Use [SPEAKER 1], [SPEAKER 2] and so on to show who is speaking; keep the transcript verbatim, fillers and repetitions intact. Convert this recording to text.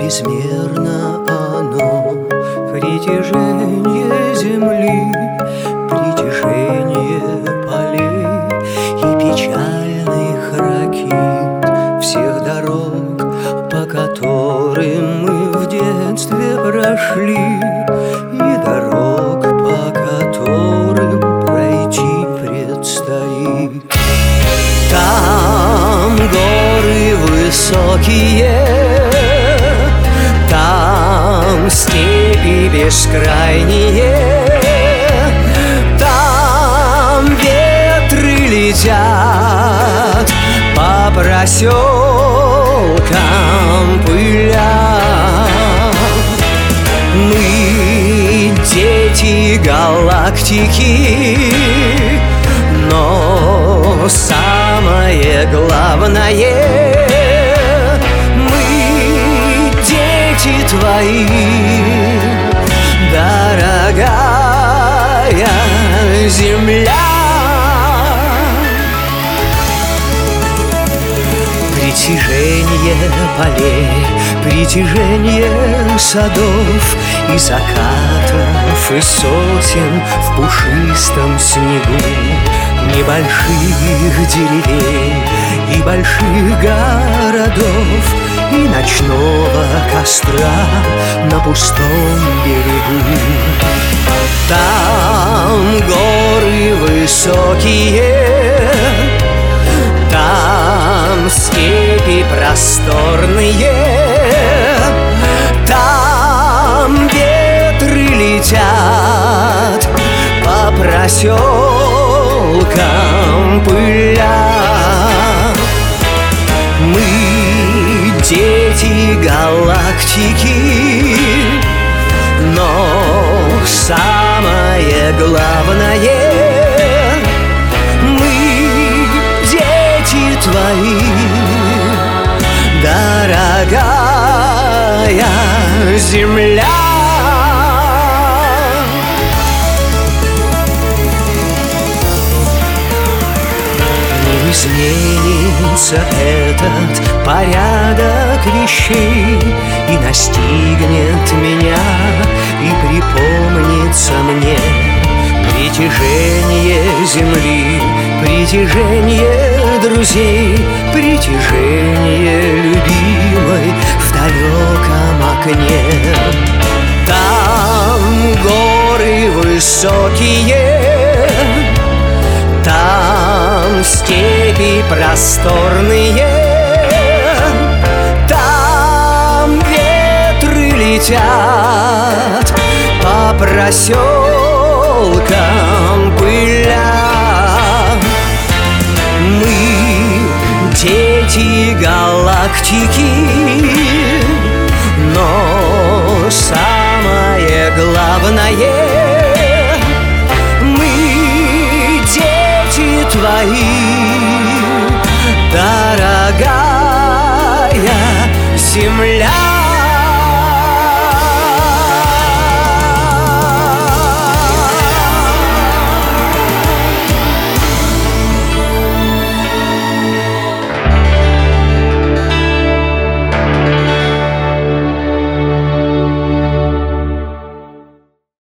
[SPEAKER 1] Безмерно оно, притяжение земли, притяжение полей и печальных ракит, всех дорог, по которым мы в детстве прошли, и дорог, по которым пройти предстоит. Там горы высокие, там степи бескрайние, там ветры летят по проселкам пыля. Мы дети галактики, но самое главное — мы дети твои, дорогая земля. Притяжение полей, притяжение садов и закатов, и сосен в пушистом снегу, небольших деревень и больших городов, и ночного костра на пустом берегу. Там горы высокие, там степи просторные, там ветры летят по проселкам пыля. Мы дети галактики, но самое главное — мы дети твои, дорогая земля. Не изменится этот порядок вещей, и настигнет меня, и припомнится мне притяжение земли, притяжение друзей, притяжение любимой в далеком окне. Там горы высокие, там степи просторные, там ветры летят по проселкам пыля. Мы дети галактики, но самое главное — мы дети твои, дорогая земля.